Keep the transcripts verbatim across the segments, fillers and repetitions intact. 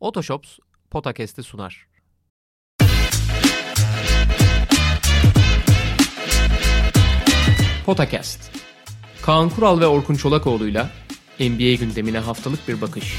Otoshops Podcast'i sunar. Podcast. Kaan Kural ve Orkun Çolakoğlu'yla N B A gündemine haftalık bir bakış.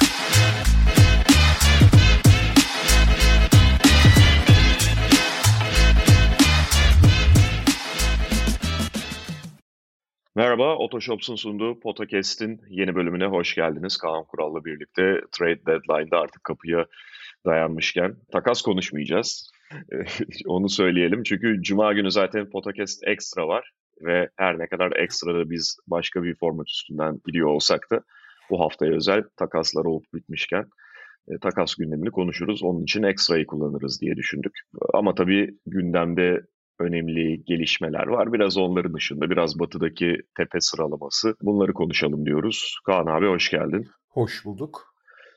Merhaba, Otoshops'un sunduğu Podcast'in yeni bölümüne hoş geldiniz. Kaan Kural'la birlikte Trade Deadline'da artık kapıya dayanmışken takas konuşmayacağız. Onu söyleyelim çünkü Cuma günü zaten Podcast Extra var ve her ne kadar Extra'da biz başka bir format üstünden gidiyor olsak da bu haftaya özel takaslar olup bitmişken e, takas gündemini konuşuruz. Onun için Extra'yı kullanırız diye düşündük. Ama tabii gündemde önemli gelişmeler var. Biraz onların dışında, biraz batıdaki tepe sıralaması. Bunları konuşalım diyoruz. Kaan abi hoş geldin. Hoş bulduk.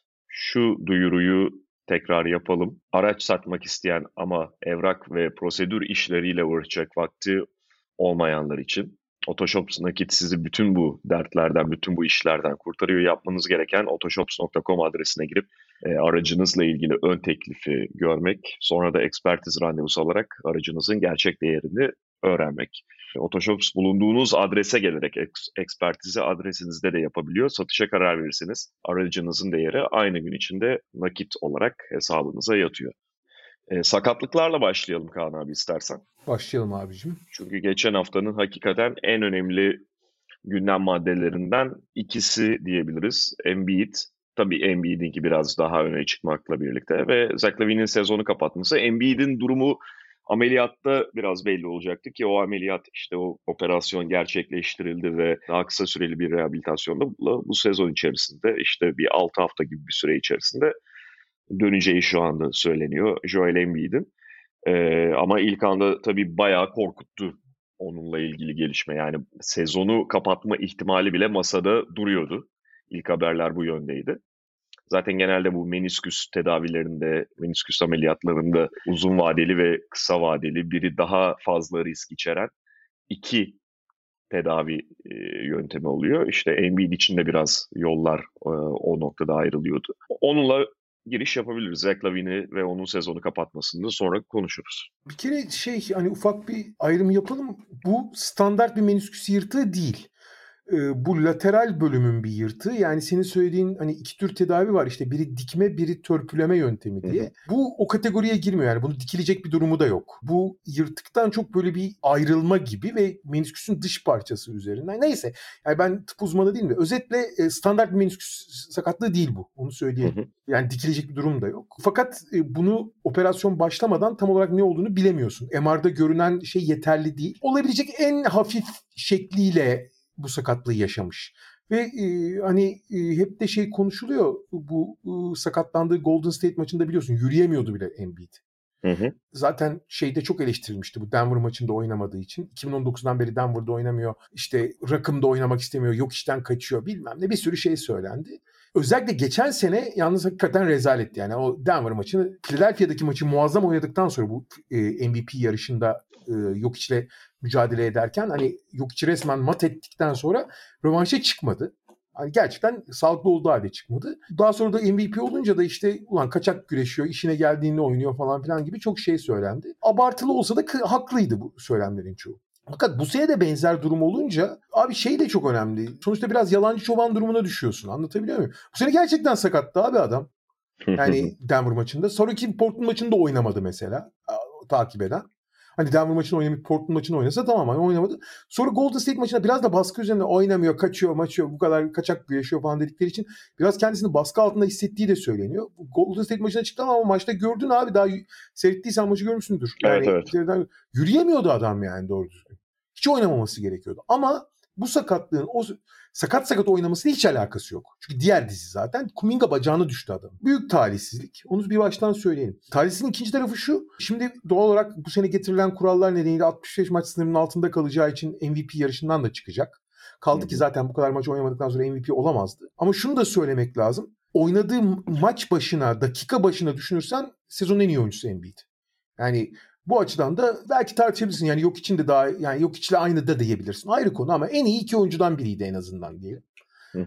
Şu duyuruyu tekrar yapalım. Araç satmak isteyen ama evrak ve prosedür işleriyle uğraşacak vakti olmayanlar için Otoshops nakit sizi bütün bu dertlerden, bütün bu işlerden kurtarıyor. Yapmanız gereken otoshops nokta com adresine girip e, aracınızla ilgili ön teklifi görmek, sonra da ekspertiz randevusu alarak aracınızın gerçek değerini öğrenmek. Otoshops bulunduğunuz adrese gelerek eks, ekspertizi adresinizde de yapabiliyor. Satışa karar verirseniz aracınızın değeri aynı gün içinde nakit olarak hesabınıza yatıyor. E, sakatlıklarla başlayalım Kaan abi istersen. Başlayalım abicim. Çünkü geçen haftanın hakikaten en önemli gündem maddelerinden ikisi diyebiliriz. Embiid, tabii Embiid'inki biraz daha öne çıkmakla birlikte ve Zach LaVine'in sezonu kapatması. Embiid'in durumu ameliyatta biraz belli olacaktı ki o ameliyat işte o operasyon gerçekleştirildi ve daha kısa süreli bir rehabilitasyonla bu sezon içerisinde işte bir altı hafta gibi bir süre içerisinde döneceği şu anda söyleniyor Joel Embiid'in. Ee, ama ilk anda tabii bayağı korkuttu onunla ilgili gelişme. Yani sezonu kapatma ihtimali bile masada duruyordu. İlk haberler bu yöndeydi. Zaten genelde bu menisküs tedavilerinde, menisküs ameliyatlarında uzun vadeli ve kısa vadeli biri daha fazla risk içeren iki tedavi e, yöntemi oluyor. İşte Embiid için de biraz yollar e, o noktada ayrılıyordu. Onunla giriş yapabiliriz. Zach LaVine'i ve onun sezonu kapatmasını da sonra konuşuruz. Bir kere şey hani ufak bir ayrım yapalım. Bu standart bir menisküs yırtığı değil. Ee, bu lateral bölümün bir yırtığı. Yani senin söylediğin hani iki tür tedavi var. İşte biri dikme, biri törpüleme yöntemi diye. Hı hı. Bu o kategoriye girmiyor. Yani bunu dikilecek bir durumu da yok. Bu yırtıktan çok böyle bir ayrılma gibi ve menisküsün dış parçası üzerinden. Neyse. Yani ben tıp uzmanı değilim de özetle standart bir menisküs sakatlığı değil bu. Onu söyleyeyim. Hı hı. Yani dikilecek bir durum da yok. Fakat bunu operasyon başlamadan tam olarak ne olduğunu bilemiyorsun. M R'da görünen şey yeterli değil. Olabilecek en hafif şekliyle bu sakatlığı yaşamış. Ve e, hani e, hep de şey konuşuluyor. Bu e, sakatlandığı Golden State maçında biliyorsun yürüyemiyordu bile Embiid. Hı hı. Zaten şeyde çok eleştirilmişti bu Denver maçında oynamadığı için. iki bin on dokuzdan beri Denver'da oynamıyor. İşte rakımda oynamak istemiyor. Yok işten kaçıyor bilmem ne bir sürü şey söylendi. Özellikle geçen sene yalnız hakikaten rezaletti. Yani o Denver maçını, Philadelphia'daki maçı muazzam oynadıktan sonra bu e, M V P yarışında e, Jokic'le mücadele ederken hani Jokic'i resmen mat ettikten sonra rövanşa çıkmadı. Hani gerçekten sağlıklı olduğu halde çıkmadı. Daha sonra da M V P olunca da işte ulan kaçak güreşiyor, işine geldiğinde oynuyor falan filan gibi çok şey söylendi. Abartılı olsa da k- haklıydı bu söylemlerin çoğu. Fakat bu sene de benzer durum olunca abi şey de çok önemli. Sonuçta biraz yalancı çoban durumuna düşüyorsun. Anlatabiliyor muyum? Bu sene gerçekten sakattı abi adam. Yani Denver maçında. Sonraki Portland maçında oynamadı mesela. Takip eden. Hani Denver maçını oynamayıp Portland maçını oynasa tamam hani oynamadı. Sonra Golden State maçında biraz da baskı üzerine oynamıyor, kaçıyor, maçıyor, bu kadar kaçak güreşiyor falan dedikleri için biraz kendisini baskı altında hissettiği de söyleniyor. Golden State maçına çıktı ama maçta gördün abi daha seyrettiysen maçı görmüşsündür. Yani evet, evet. Yürüyemiyordu adam yani doğru düzgün. Hiç oynamaması gerekiyordu. Ama bu sakatlığın o sakat sakat oynamasıyla hiç alakası yok. Çünkü diğer dizi zaten Kuminga bacağına düştü adam. Büyük talihsizlik. Onu bir baştan söyleyelim. Talihsizliğin ikinci tarafı şu. Şimdi doğal olarak bu sene getirilen kurallar nedeniyle altmış beş maç sınırının altında kalacağı için M V P yarışından da çıkacak. Kaldı ki zaten bu kadar maç oynamadıktan sonra M V P olamazdı. Ama şunu da söylemek lazım. Oynadığı maç başına, dakika başına düşünürsen sezonun en iyi oyuncusu Embiid. Yani bu açıdan da belki tartışabilirsin. Yani yok için de daha yani yok içle aynı da diyebilirsin. Ayrı konu ama en iyi iki oyuncudan biriydi en azından diyelim. Hı hı.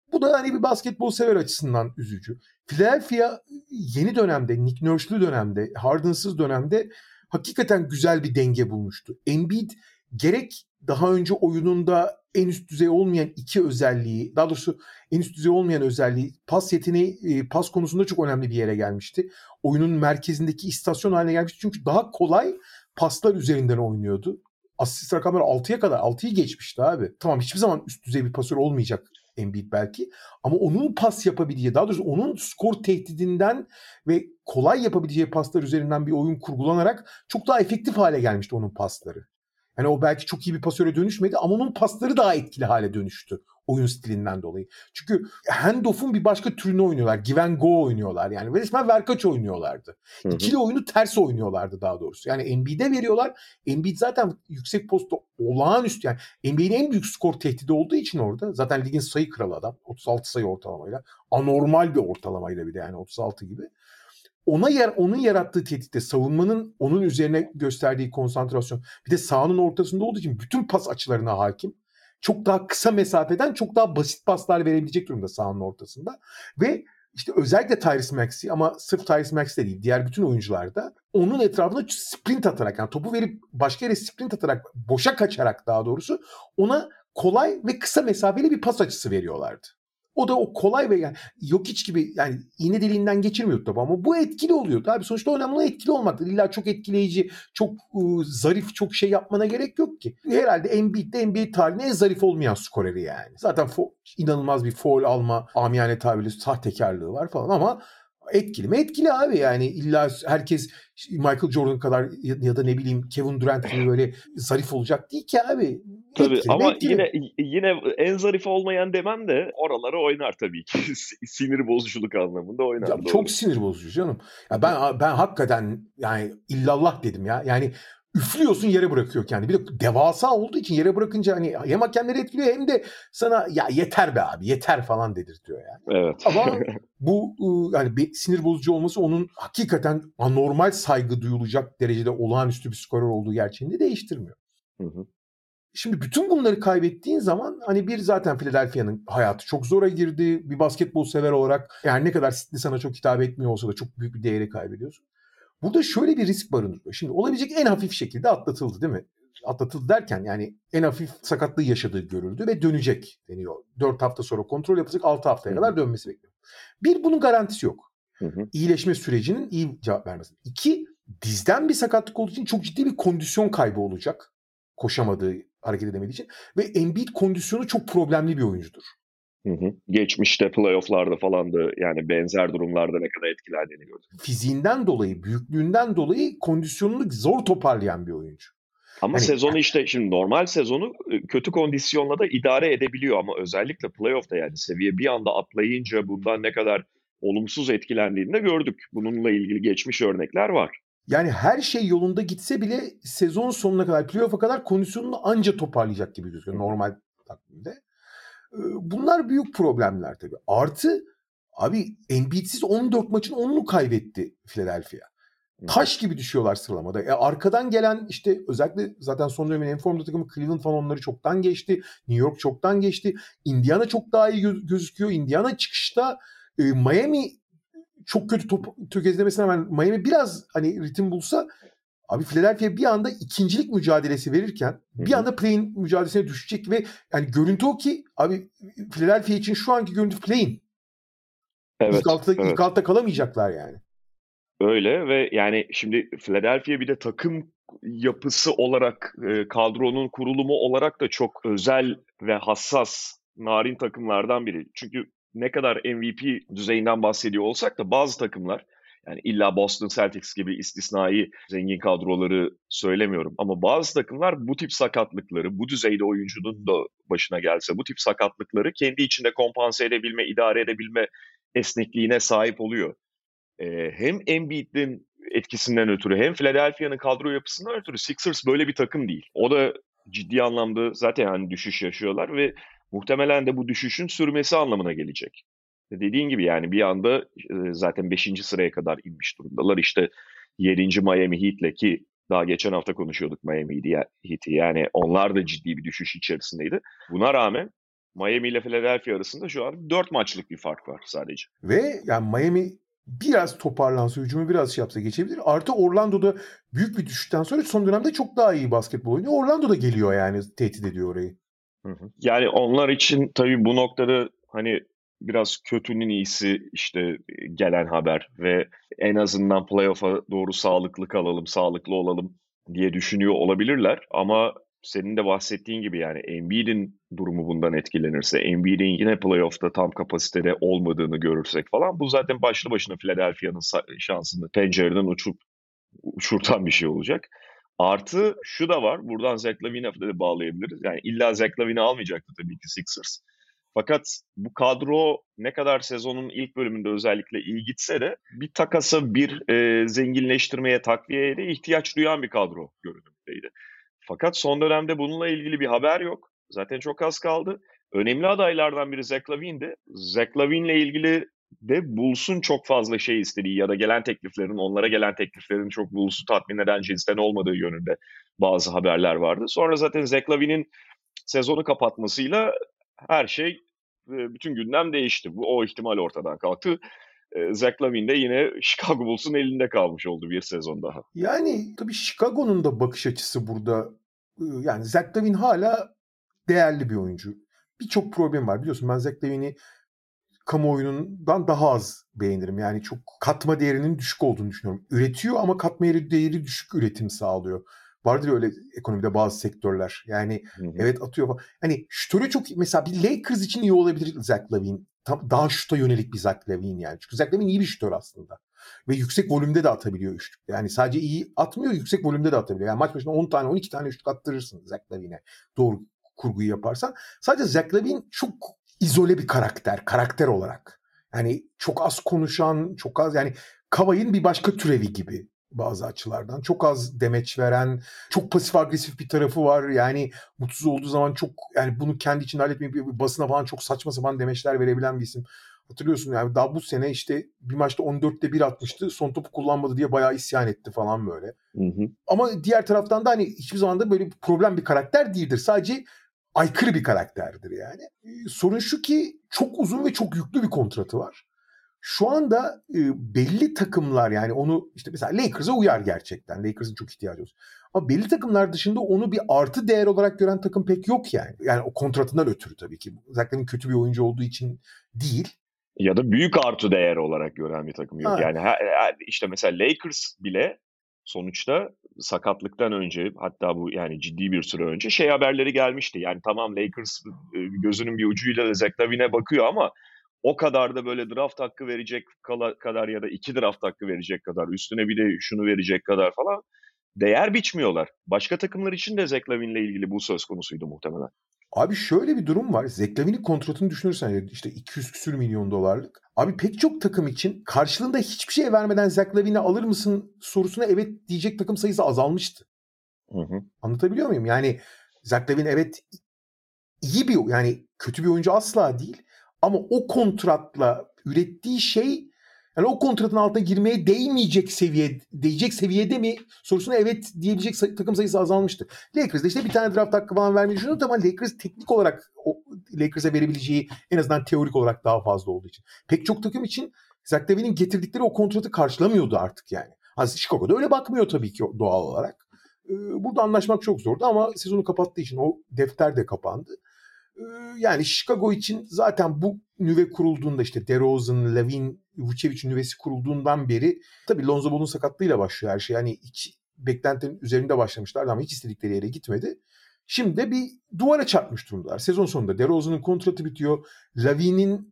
Bu da hani bir basketbol sever açısından üzücü. Philadelphia yeni dönemde, Nick Nurse'lü dönemde, Harden'sız dönemde hakikaten güzel bir denge bulmuştu. Embiid gerek daha önce oyununda en üst düzey olmayan iki özelliği, daha doğrusu en üst düzey olmayan özelliği, pas yeteneği, pas konusunda çok önemli bir yere gelmişti. Oyunun merkezindeki istasyon haline gelmişti. Çünkü daha kolay paslar üzerinden oynuyordu. Asist rakamları altıya kadar, altıyı geçmişti abi. Tamam, hiçbir zaman üst düzey bir pasör olmayacak Embiid belki. Ama onun pas yapabileceği, daha doğrusu onun skor tehdidinden ve kolay yapabileceği paslar üzerinden bir oyun kurgulanarak çok daha efektif hale gelmişti onun pasları. Yani o belki çok iyi bir pasöre dönüşmedi ama onun pasları daha etkili hale dönüştü oyun stilinden dolayı. Çünkü handoff'un bir başka türünü oynuyorlar. Give and go oynuyorlar yani. Ve resmen verkaç oynuyorlardı. Hı hı. İkili oyunu ters oynuyorlardı daha doğrusu. Yani Embiid'e veriyorlar. Embiid zaten yüksek postta olağanüstü. Yani N B A'nin en büyük skor tehdidi olduğu için orada. Zaten ligin sayı kralı adam. otuz altı sayı ortalamayla. Anormal bir ortalamayla bir de yani otuz altı gibi. Ona yer, onun yarattığı tehditte, savunmanın onun üzerine gösterdiği konsantrasyon, bir de sahanın ortasında olduğu için bütün pas açılarına hakim. Çok daha kısa mesafeden çok daha basit paslar verebilecek durumda sahanın ortasında. Ve işte özellikle Tyrese Maxey, ama sırf Tyrese Maxey değil, diğer bütün oyuncular da onun etrafında sprint atarak, yani topu verip başka yere sprint atarak, boşa kaçarak daha doğrusu ona kolay ve kısa mesafeli bir pas açısı veriyorlardı. O da o kolay ve yani Jokic gibi yani iğne deliğinden geçirmiyordu tabii ama bu etkili oluyordu. Abi sonuçta önemli etkili olmaktır. İlla çok etkileyici, çok ıı, zarif, çok şey yapmana gerek yok ki. Herhalde Embiid de N B A tarihinin en zarif olmayan skoreri yani. Zaten fo- inanılmaz bir foul alma, amiyane tabirle sahtekarlığı var falan ama etkili mi? Etkili abi yani. İlla herkes Michael Jordan kadar ya da ne bileyim Kevin Durant gibi böyle zarif olacak değil ki abi. Tabii etkili ama etkili. yine yine en zarif olmayan demem de oraları oynar tabii ki. Sinir bozuculuk anlamında oynar. Ya, çok sinir bozucu canım. Ya ben ben hakikaten yani illallah dedim ya. Yani üflüyorsun, yere bırakıyor kendini. Bir de devasa olduğu için yere bırakınca hani hem hakemleri etkiliyor hem de sana ya yeter be abi, yeter falan dedirtiyor yani. Evet. Ama bu yani bir sinir bozucu olması onun hakikaten anormal saygı duyulacak derecede olağanüstü bir skorer olduğu gerçeğini değiştirmiyor. Hı hı. Şimdi bütün bunları kaybettiğin zaman hani bir zaten Philadelphia'nın hayatı çok zora girdi. Bir basketbol sever olarak yani ne kadar stil sana çok hitap etmiyor olsa da çok büyük bir değeri kaybediyorsun. Burada şöyle bir risk barındırıyor. Şimdi olabilecek en hafif şekilde atlatıldı değil mi? Atlatıldı derken yani en hafif sakatlığı yaşadığı görüldü ve dönecek deniyor. dört hafta sonra kontrol yapacak, altı haftaya Hı hı. kadar dönmesi bekleniyor. Bir, bunun garantisi yok. Hı hı. İyileşme sürecinin iyi cevap vermesi. İki, dizden bir sakatlık olduğu için çok ciddi bir kondisyon kaybı olacak. Koşamadığı, hareket edemediği için. Ve Embiid kondisyonu çok problemli bir oyuncudur. Hı hı. Geçmişte playoff'larda falan da yani benzer durumlarda ne kadar etkilendiğini gördük. Fiziğinden dolayı, büyüklüğünden dolayı kondisyonunu zor toparlayan bir oyuncu. Ama hani, sezonu işte şimdi normal sezonu kötü kondisyonla da idare edebiliyor ama özellikle playoff'ta yani seviye bir anda atlayınca bundan ne kadar olumsuz etkilendiğini de gördük. Bununla ilgili geçmiş örnekler var. Yani her şey yolunda gitse bile sezon sonuna kadar, playoff'a kadar kondisyonunu anca toparlayacak gibi gözüküyor normal takvimde. Bunlar büyük problemler tabii. Artı abi Embiid'siz on dört maçın onunu kaybetti Philadelphia. Taş gibi düşüyorlar sıralamada. E arkadan gelen işte özellikle zaten son dönemin en formda takımı Cleveland falan onları çoktan geçti. New York çoktan geçti. Indiana çok daha iyi gö- gözüküyor. Indiana çıkışta e, Miami çok kötü top tökezlemesine rağmen Miami biraz hani ritim bulsa abi Philadelphia bir anda ikincilik mücadelesi verirken bir anda play-in mücadelesine düşecek ve yani görüntü o ki abi Philadelphia için şu anki görüntü play-in. Evet, ilk altta, evet. ilk altta kalamayacaklar yani. Öyle ve yani şimdi Philadelphia bir de takım yapısı olarak e, kadronun kurulumu olarak da çok özel ve hassas, narin takımlardan biri. Çünkü ne kadar M V P düzeyinden bahsediyor olsak da bazı takımlar yani illa Boston Celtics gibi istisnai zengin kadroları söylemiyorum ama bazı takımlar bu tip sakatlıkları, bu düzeyde oyuncunun da başına gelse bu tip sakatlıkları kendi içinde kompanse edebilme, idare edebilme esnekliğine sahip oluyor. Ee, hem Embiid'in etkisinden ötürü hem Philadelphia'nın kadro yapısından ötürü Sixers böyle bir takım değil. O da ciddi anlamda zaten hani düşüş yaşıyorlar ve muhtemelen de bu düşüşün sürmesi anlamına gelecek. Dediğin gibi yani bir anda e, zaten beşinci sıraya kadar inmiş durumdalar. İşte yedinci Miami Heat'le ki daha geçen hafta konuşuyorduk Miami Heat'i yani onlar da ciddi bir düşüş içerisindeydi. Buna rağmen Miami ile Philadelphia arasında şu an dört maçlık bir fark var sadece. Ve yani Miami biraz toparlansa, hücumu biraz şey yapsa geçebilir. Artı Orlando'da büyük bir düşüşten sonra son dönemde çok daha iyi basketbol oynuyor. Orlando da geliyor yani, tehdit ediyor orayı. Hı hı. Yani onlar için tabii bu noktada hani biraz kötünün iyisi işte gelen haber ve en azından playoff'a doğru sağlıklı kalalım, sağlıklı olalım diye düşünüyor olabilirler. Ama senin de bahsettiğin gibi yani Embiid'in durumu bundan etkilenirse, Embiid'in yine playoff'ta tam kapasitede olmadığını görürsek falan, bu zaten başlı başına Philadelphia'nın şansını pencereden uçup uçurtan bir şey olacak. Artı şu da var, buradan Zach LaVine'e de bağlayabiliriz. Yani illa Zach LaVine'i almayacaktı tabii ki Sixers. Fakat bu kadro ne kadar sezonun ilk bölümünde özellikle iyi gitse de bir takasa, bir e, zenginleştirmeye, takviyeye de ihtiyaç duyan bir kadro görünümdeydi. Fakat son dönemde bununla ilgili bir haber yok. Zaten çok az kaldı. Önemli adaylardan biri Zach LaVine'di. Zach LaVine'le ilgili de Bulls'un çok fazla şey istediği ya da gelen tekliflerin, onlara gelen tekliflerin çok Bulls'u tatmin eden cinsten olmadığı yönünde bazı haberler vardı. Sonra zaten Zach LaVine'in sezonu kapatmasıyla her şey, bütün gündem değişti. Bu o ihtimal ortadan kalktı. Zach LaVine de yine Chicago Bulls'un elinde kalmış oldu bir sezon daha. Yani tabii Chicago'nun da bakış açısı burada. Yani Zach LaVine hala değerli bir oyuncu. Birçok problem var. Biliyorsun ben Zach LaVine'i kamuoyundan daha az beğenirim. Yani çok katma değerinin düşük olduğunu düşünüyorum. Üretiyor ama katma değeri düşük üretim sağlıyor. Vardır öyle ekonomide bazı sektörler. Yani hı hı. Evet atıyor falan. Hani şutörü çok, mesela bir Lakers için iyi olabilir Zach LaVine. Tam, daha şuta yönelik bir Zach LaVine yani. Çünkü Zach LaVine iyi bir şutör aslında. Ve yüksek volümde de atabiliyor üçlük. Yani sadece iyi atmıyor, yüksek volümde de atabiliyor. Yani maç başına on tane on iki tane üçlük attırırsın Zach LaVine'e. Doğru kurguyu yaparsan. Sadece Zach LaVine çok izole bir karakter, karakter olarak. Yani çok az konuşan, çok az, yani Kavai'nin bir başka türevi gibi bazı açılardan. Çok az demeç veren, çok pasif agresif bir tarafı var. Yani mutsuz olduğu zaman çok, yani bunu kendi için halletmeyip basına falan çok saçma sapan demeçler verebilen bir isim. Hatırlıyorsun yani daha bu sene işte bir maçta on dörtte bir atmıştı. Son topu kullanmadı diye bayağı isyan etti falan böyle. Hı hı. Ama diğer taraftan da hani hiçbir zaman da böyle problem bir karakter değildir. Sadece aykırı bir karakterdir yani. Sorun şu ki çok uzun ve çok yüklü bir kontratı var. Şu anda e, belli takımlar, yani onu işte mesela Lakers'a uyar gerçekten. Lakers'ın çok ihtiyacı olur. Ama belli takımlar dışında onu bir artı değer olarak gören takım pek yok yani. Yani o kontratından ötürü tabii ki. Zaten kötü bir oyuncu olduğu için değil. Ya da büyük artı değer olarak gören bir takım yok. Ha. Yani işte mesela Lakers bile sonuçta sakatlıktan önce, hatta bu yani ciddi bir süre önce şey haberleri gelmişti. Yani tamam Lakers gözünün bir ucuyla Zach LaVine'e bakıyor ama o kadar da böyle draft hakkı verecek kadar ya da iki draft hakkı verecek kadar, üstüne bir de şunu verecek kadar falan değer biçmiyorlar. Başka takımlar için de Zach LaVine'le ilgili bu söz konusuydu muhtemelen. Abi şöyle bir durum var. Zach LaVine'in kontratını düşünürsen işte iki yüz küsür milyon dolarlık. Abi pek çok takım için karşılığında hiçbir şey vermeden Zach LaVine'i alır mısın sorusuna evet diyecek takım sayısı azalmıştı. Hı hı. Anlatabiliyor muyum? Yani Zach LaVine evet iyi bir, yani kötü bir oyuncu asla değil. Ama o kontratla ürettiği şey, yani o kontratın altına girmeye değmeyecek seviye, değecek seviyede mi sorusuna evet diyebilecek say- takım sayısı azalmıştı. Lakers'da işte bir tane draft hakkı falan vermeyi düşünüyordu ama Lakers teknik olarak o Lakers'a verebileceği en azından teorik olarak daha fazla olduğu için. Pek çok takım için Zach LaVine'in getirdikleri o kontratı karşılamıyordu artık yani. Aslında Chicago'da öyle bakmıyor tabii ki doğal olarak. Burada anlaşmak çok zordu ama sezonu kapattığı için o defter de kapandı. Yani Chicago için zaten bu nüve kurulduğunda, işte DeRozan, LaVine, Vucevic nüvesi kurulduğundan beri tabii Lonzo Ball'un sakatlığıyla başlıyor her şey. Yani hiç beklentinin üzerinde başlamışlardı ama hiç istedikleri yere gitmedi. Şimdi de bir duvara çarpmış durumdalar. Sezon sonunda DeRozan'ın kontratı bitiyor. LaVine'in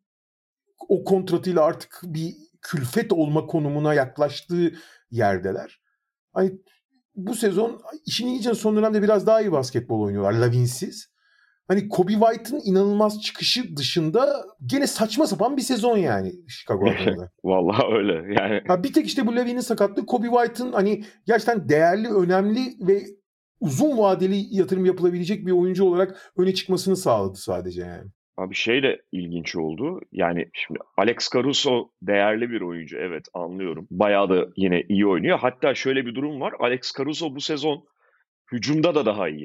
o kontratıyla artık bir külfet olma konumuna yaklaştığı yerdeler. Hani bu sezon işin iyice son dönemde biraz daha iyi basketbol oynuyorlar LaVine'siz. Hani Kobe White'ın inanılmaz çıkışı dışında gene saçma sapan bir sezon yani Chicago adına. Vallahi öyle yani. Ha, bir tek işte bu LaVine'in sakatlığı Kobe White'ın hani gerçekten değerli, önemli ve uzun vadeli yatırım yapılabilecek bir oyuncu olarak öne çıkmasını sağladı sadece yani. Abi şey de ilginç oldu. Yani şimdi Alex Caruso değerli bir oyuncu. Evet, anlıyorum. Bayağı da yine iyi oynuyor. Hatta şöyle bir durum var. Alex Caruso bu sezon hücumda da daha iyi.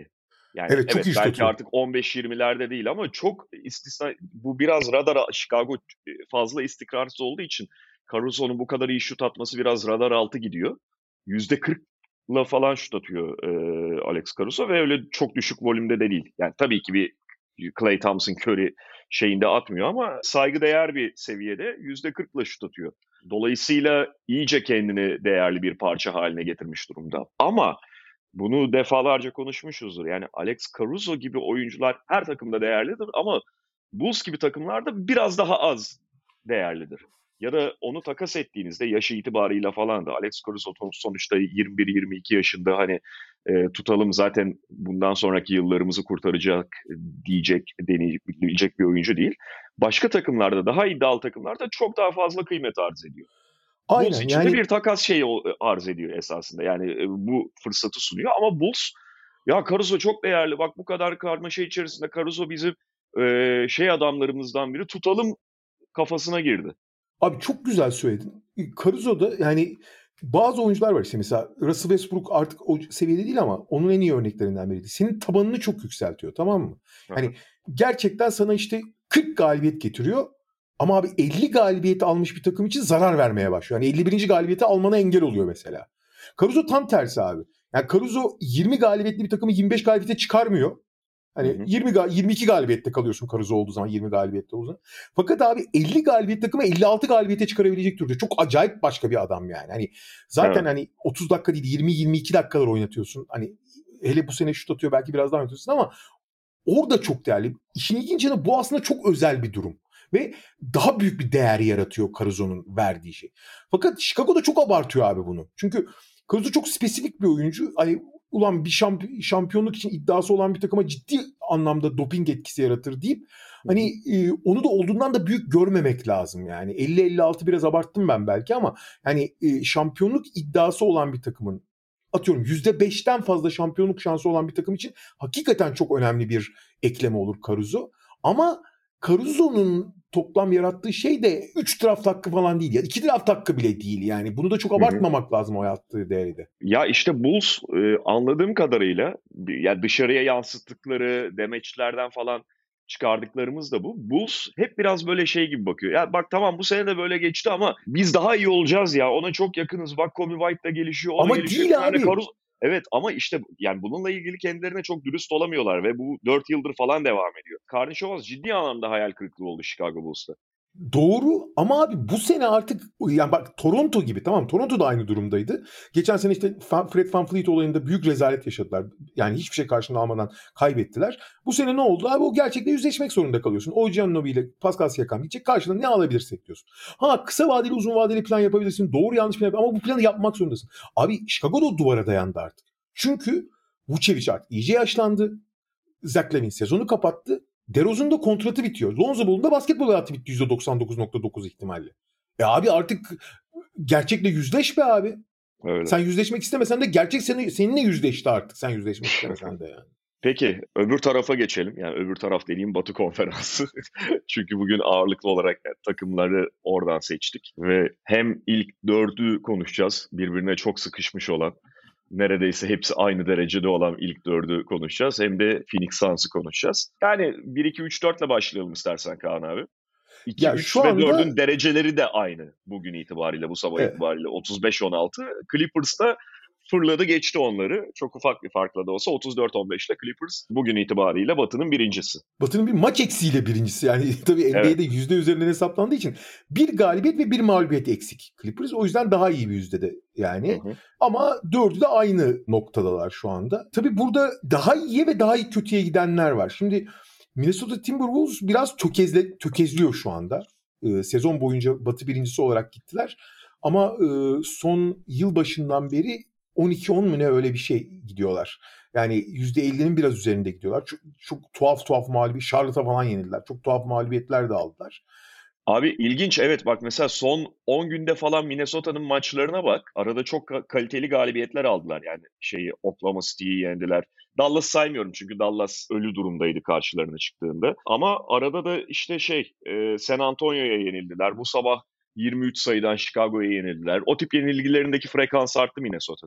Yani Evet, çok evet iyi şut belki atıyor. artık on beş yirmilerde değil ama çok istisna, bu biraz radara, Chicago fazla istikrarsız olduğu için Caruso'nun bu kadar iyi şut atması biraz radar altı gidiyor. yüzde kırkla falan şut atıyor e, Alex Caruso ve öyle çok düşük volümde de değil. Yani tabii ki bir Klay Thompson, Curry şeyinde atmıyor ama saygıdeğer bir seviyede yüzde kırkla şut atıyor. Dolayısıyla iyice kendini değerli bir parça haline getirmiş durumda. Ama bunu defalarca konuşmuşuzdur. Yani Alex Caruso gibi oyuncular her takımda değerlidir ama Bulls gibi takımlarda biraz daha az değerlidir. Ya da onu takas ettiğinizde yaşı itibarıyla falan da Alex Caruso sonuçta yirmi bir yirmi iki yaşında, hani e, tutalım zaten bundan sonraki yıllarımızı kurtaracak diyecek, denilebilecek bir oyuncu değil. Başka takımlarda, daha iddialı takımlarda çok daha fazla kıymet arz ediyor. Bulls Aynen için de yani bir takas şeyi arz ediyor esasında. Yani e, bu fırsatı sunuyor ama Bulls, ya Caruso çok değerli. Bak bu kadar karmaşa içerisinde Caruso bizim e, şey adamlarımızdan biri, tutalım kafasına girdi. abi çok güzel söyledin. Caruso'da yani bazı oyuncular var işte mesela Russell Westbrook artık o seviyede değil ama onun en iyi örneklerinden biriydi. Senin tabanını çok yükseltiyor, tamam mı? Aha. Hani gerçekten sana işte kırk galibiyet getiriyor ama abi elli galibiyeti almış bir takım için zarar vermeye başlıyor. Yani elli birinci galibiyeti almana engel oluyor mesela. Caruso tam tersi abi. Yani Caruso yirmi galibiyetli bir takımı yirmi beş galibiyete çıkarmıyor. Hı Hani hı. yirmi yirmi iki galibiyette kalıyorsun Caruso olduğu zaman, yirmi galibiyette olduğu zaman. Fakat abi elli galibiyet takımı elli altı galibiyete çıkarabilecek türde. Çok acayip başka bir adam yani. Hani zaten Evet. hani otuz dakika değil yirmi yirmi iki dakikalar oynatıyorsun. Hani hele bu sene şut atıyor, belki biraz daha oynatıyorsun ama orada çok değerli. İşin ilginç yanı bu aslında çok özel bir durum. Ve daha büyük bir değer yaratıyor Caruso'nun verdiği şey. Fakat Chicago'da çok abartıyor abi bunu. Çünkü Caruso çok spesifik bir oyuncu. Hani ulan bir şamp- şampiyonluk için iddiası olan bir takıma ciddi anlamda doping etkisi yaratır deyip hani e, onu da olduğundan da büyük görmemek lazım yani. elli elli altı biraz abarttım ben belki ama hani e, şampiyonluk iddiası olan bir takımın, atıyorum yüzde beşten fazla şampiyonluk şansı olan bir takım için hakikaten çok önemli bir ekleme olur Caruso. Ama Caruso'nun toplam yarattığı şey de üç draft hakkı falan değil ya. iki draft hakkı bile değil yani. Bunu da çok Hı hı. abartmamak lazım o yarattığı değeri de. Ya işte Bulls e, anladığım kadarıyla ya dışarıya yansıttıkları demeçlerden falan çıkardıklarımız da bu. Bulls hep biraz böyle şey gibi bakıyor. Ya bak tamam bu sene de böyle geçti ama biz daha iyi olacağız ya. Ona çok yakınız. Bak Kobe White da gelişiyor, o da Ama gelişiyor. değil Bilmem ne abi. Caruso. Evet ama işte yani bununla ilgili kendilerine çok dürüst olamıyorlar ve bu dört yıldır falan devam ediyor. Karnışovas ciddi anlamda hayal kırıklığı oldu Chicago Bulls'ta. Doğru ama abi bu sene artık yani bak Toronto gibi, tamam, Toronto da aynı durumdaydı. Geçen sene işte Fred VanVleet olayında büyük rezalet yaşadılar. Yani hiçbir şey karşılığını almadan kaybettiler. Bu sene ne oldu abi, o gerçekle yüzleşmek zorunda kalıyorsun. O G Anunoby ile Pascal Siakam gidecek, karşılığında ne alabilirsek diyorsun. Ha kısa vadeli uzun vadeli plan yapabilirsin. Doğru yanlış plan yap ama bu planı yapmak zorundasın. Abi Chicago da o duvara dayandı artık. Çünkü Vucevic artık iyice yaşlandı. Zach LaVine sezonu kapattı. DeRozan'ın da kontratı bitiyor. Lonzo Ball'un da basketbol hayatı bitti yüzde doksan dokuz nokta dokuz ihtimalle. E abi artık gerçekle yüzleş be abi. Öyle. Sen yüzleşmek istemesen de gerçek seni, seninle yüzleşti artık, sen yüzleşmek istemesen de yani. Peki öbür tarafa geçelim. Yani öbür taraf dediğim Batı Konferansı. Çünkü bugün ağırlıklı olarak yani takımları oradan seçtik. Ve hem ilk dördü konuşacağız. Birbirine çok sıkışmış olan, neredeyse hepsi aynı derecede olan ilk dördü konuşacağız. Hem de Phoenix Suns'ı konuşacağız. Yani bir iki üç dört ile başlayalım istersen Kaan abi. iki, Ya üç şu ve anda dördün dereceleri de aynı bugün itibariyle, bu sabah evet, itibariyle otuz beş on altı. Clippers'ta fırladı geçti onları. Çok ufak bir farkla da olsa otuz dört on beş ile Clippers bugün itibariyle Batı'nın birincisi. Batı'nın bir maç eksiğiyle birincisi. Yani tabii N B A'de Evet. yüzde üzerinden hesaplandığı için bir galibiyet ve bir mağlubiyet eksik Clippers. O yüzden daha iyi bir yüzdede Hı yani. hı. Ama dördü de aynı noktadalar şu anda. Tabii burada daha iyiye ve daha iyi kötüye gidenler var. Şimdi Minnesota Timberwolves biraz tökezle, tökezliyor şu anda. Ee, sezon boyunca Batı birincisi olarak gittiler. Ama e, son yıl başından beri on iki on mu ne öyle bir şey gidiyorlar. Yani yüzde ellinin biraz üzerinde gidiyorlar. Çok, çok tuhaf tuhaf mağlubiyet. Charlotte'a falan yenildiler. Çok tuhaf mağlubiyetler de aldılar. Abi ilginç, evet, bak mesela son on günde falan Minnesota'nın maçlarına bak. Arada çok ka- kaliteli galibiyetler aldılar. Yani şeyi, Oklahoma City'yi yendiler. Dallas saymıyorum çünkü Dallas ölü durumdaydı karşılarına çıktığında. Ama arada da işte şey e, San Antonio'ya yenildiler. Bu sabah yirmi üç sayıdan Chicago'ya yenildiler. O tip yenilgilerindeki frekans arttı Minnesota'nın.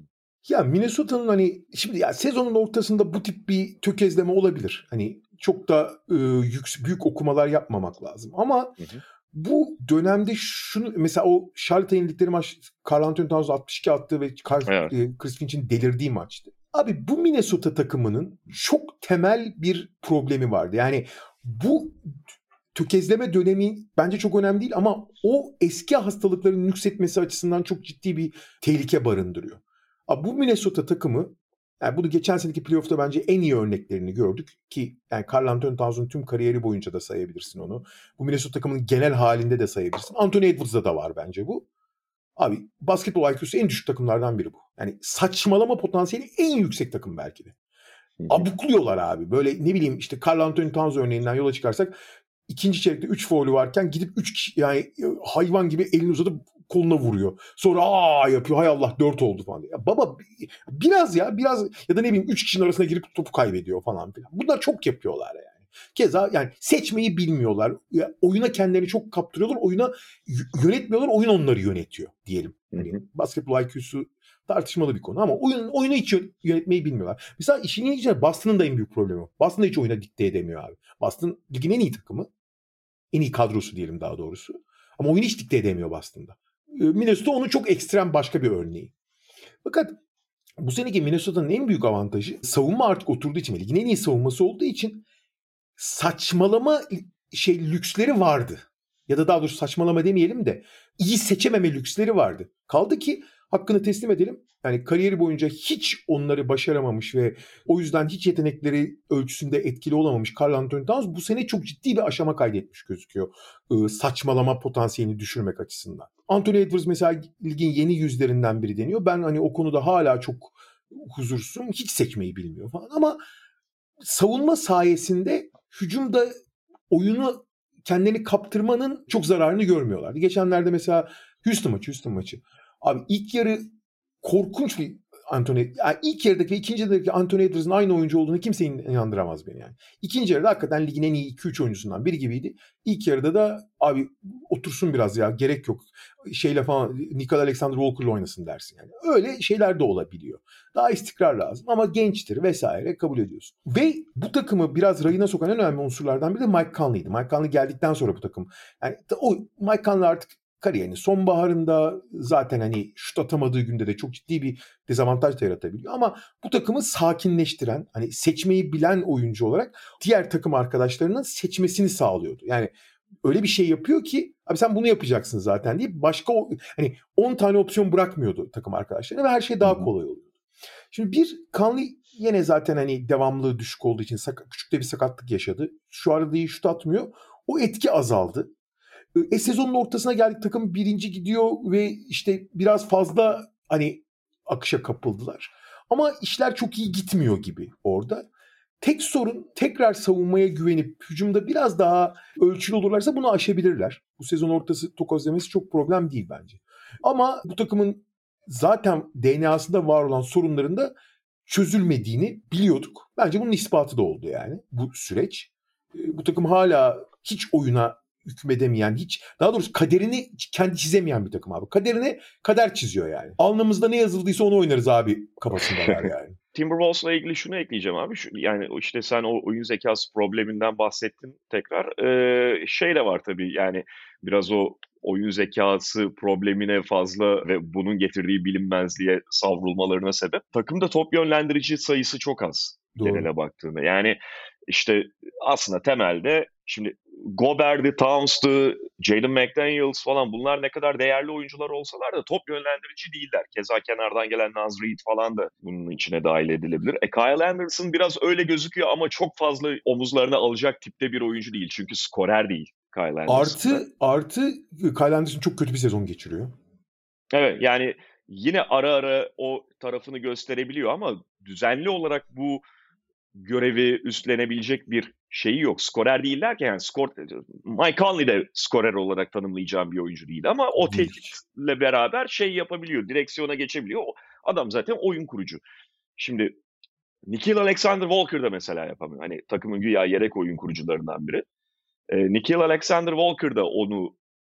Ya Minnesota'nın hani şimdi ya sezonun ortasında bu tip bir tökezleme olabilir. Hani çok da e, yük, büyük okumalar yapmamak lazım. Ama Hı hı. bu dönemde şunu mesela o Charlotte'a yenildikleri maç Karl Anthony Towns altmış iki attığı ve Carl, Evet. e, Chris Finch'in delirdiği maçtı. Abi bu Minnesota takımının çok temel bir problemi vardı. Yani bu tökezleme dönemi bence çok önemli değil ama o eski hastalıkların nüksetmesi açısından çok ciddi bir tehlike barındırıyor. Abi bu Minnesota takımı, yani bunu geçen seneki playoff'ta bence en iyi örneklerini gördük ki yani Karl Anthony Towns'un tüm kariyeri boyunca da sayabilirsin onu. Bu Minnesota takımının genel halinde de sayabilirsin. Anthony Edwards'da da var bence bu. Abi basketbol I Q'su en düşük takımlardan biri bu. Yani saçmalama potansiyeli en yüksek takım belki de. Hı hı. Abukluyorlar abi. Böyle ne bileyim işte Karl Anthony Towns örneğinden yola çıkarsak ikinci çeyrekte üç faulü varken gidip üç kişi yani hayvan gibi elini uzatıp koluna vuruyor. Sonra aa yapıyor hay Allah dört oldu falan. Ya baba biraz ya biraz ya da ne bileyim üç kişinin arasına girip topu kaybediyor falan filan. Bunlar çok yapıyorlar yani. Keza yani seçmeyi bilmiyorlar. Ya, oyuna kendilerini çok kaptırıyorlar. Oyuna y- yönetmiyorlar. Oyun onları yönetiyor diyelim. Hı Hani hı. basketbol I Q'su tartışmalı bir konu ama oyun oyunu hiç yönetmeyi bilmiyorlar. Mesela işin ilginci Boston'ın da en büyük problemi. Boston da hiç oyuna dikte edemiyor abi. Boston ligin en iyi takımı. En iyi kadrosu diyelim daha doğrusu. Ama oyunu hiç dikte edemiyor Boston'da. Minnesota onun çok ekstrem başka bir örneği. Fakat bu seneki Minnesota'nın en büyük avantajı savunma artık oturduğu için, ligin en iyi savunması olduğu için saçmalama şey lüksleri vardı. Ya da daha doğrusu saçmalama demeyelim de iyi seçememe lüksleri vardı. Kaldı ki hakkını teslim edelim. Yani kariyeri boyunca hiç onları başaramamış ve o yüzden hiç yetenekleri ölçüsünde etkili olamamış Karl Anthony Towns bu sene çok ciddi bir aşama kaydetmiş gözüküyor. Ee, saçmalama potansiyelini düşürmek açısından. Anthony Edwards mesela ligin yeni yüzlerinden biri deniyor. Ben hani o konuda hala çok huzursuzum. Hiç seçmeyi bilmiyor falan ama savunma sayesinde hücumda oyunu kendini kaptırmanın çok zararını görmüyorlardı. Geçenlerde mesela Houston maçı, Houston maçı. Abi ilk yarı korkunç bir Anthony, yani ilk yarıdaki ve ikinci yarıdaki Anthony Edwards'ın aynı oyuncu olduğunu kimse inandıramaz beni yani. İkinci yarıda hakikaten ligin en iyi iki üç oyuncusundan biri gibiydi. İlk yarıda da abi otursun biraz ya gerek yok. Şeyle falan Nickel Alexander Walker'la oynasın dersin yani. Öyle şeyler de olabiliyor. Daha istikrar lazım ama gençtir vesaire kabul ediyorsun. Ve bu takımı biraz rayına sokan en önemli unsurlardan biri de Mike Conley'di. Mike Conley geldikten sonra bu takım. Yani o Mike Conley artık kariyerinin sonbaharında zaten hani şut atamadığı günde de çok ciddi bir dezavantaj da yaratabiliyor. Ama bu takımı sakinleştiren, hani seçmeyi bilen oyuncu olarak diğer takım arkadaşlarının seçmesini sağlıyordu. Yani öyle bir şey yapıyor ki abi sen bunu yapacaksın zaten deyip başka hani on tane opsiyon bırakmıyordu takım arkadaşlarına ve her şey daha kolay oluyordu. Şimdi bir Conley yine zaten hani devamlılığı düşük olduğu için sak- küçük de bir sakatlık yaşadı. Şu arada iyi şut atmıyor. O etki azaldı. E, sezonun ortasına geldik takım birinci gidiyor ve işte biraz fazla hani akışa kapıldılar. Ama işler çok iyi gitmiyor gibi orada. Tek sorun tekrar savunmaya güvenip hücumda biraz daha ölçülü olurlarsa bunu aşabilirler. Bu sezon ortası tokozlemesi çok problem değil bence. Ama bu takımın zaten D N A'sında var olan sorunların da çözülmediğini biliyorduk. Bence bunun ispatı da oldu yani bu süreç. Bu takım hala hiç oyuna hükmedemeyen, hiç daha doğrusu kaderini kendi çizemeyen bir takım abi. Kaderini kader çiziyor yani. Alnımızda ne yazıldıysa onu oynarız abi kafasındalar yani. Timberwolves'la ilgili şunu ekleyeceğim abi. Şu, yani işte sen o oyun zekası probleminden bahsettin tekrar. Ee, şey de var tabii yani biraz o oyun zekası problemine fazla ve bunun getirdiği bilinmezliğe savrulmalarına sebep. Takımda top yönlendirici sayısı çok az Doğru. genele baktığında. Yani işte aslında temelde şimdi Gobert'di, Towns'tu, Jaden McDaniels falan bunlar ne kadar değerli oyuncular olsalar da top yönlendirici değiller. Keza kenardan gelen Naz Reid falan da bunun içine dahil edilebilir. E Kyle Anderson biraz öyle gözüküyor ama çok fazla omuzlarına alacak tipte bir oyuncu değil. Çünkü skorer değil Kyle Anderson. Artı, artı Kyle Anderson çok kötü bir sezon geçiriyor. Evet yani yine ara ara o tarafını gösterebiliyor ama düzenli olarak bu görevi üstlenebilecek bir şeyi yok. Skorer değil derken yani skor, Mike Conley de skorer olarak tanımlayacağım bir oyuncu değil ama o tehditle beraber şey yapabiliyor, direksiyona geçebiliyor. Adam zaten oyun kurucu. Şimdi Nickeil Alexander Walker da mesela yapamıyor. Hani takımın güya yedek oyun kurucularından biri. E, Nickeil Alexander Walker da onu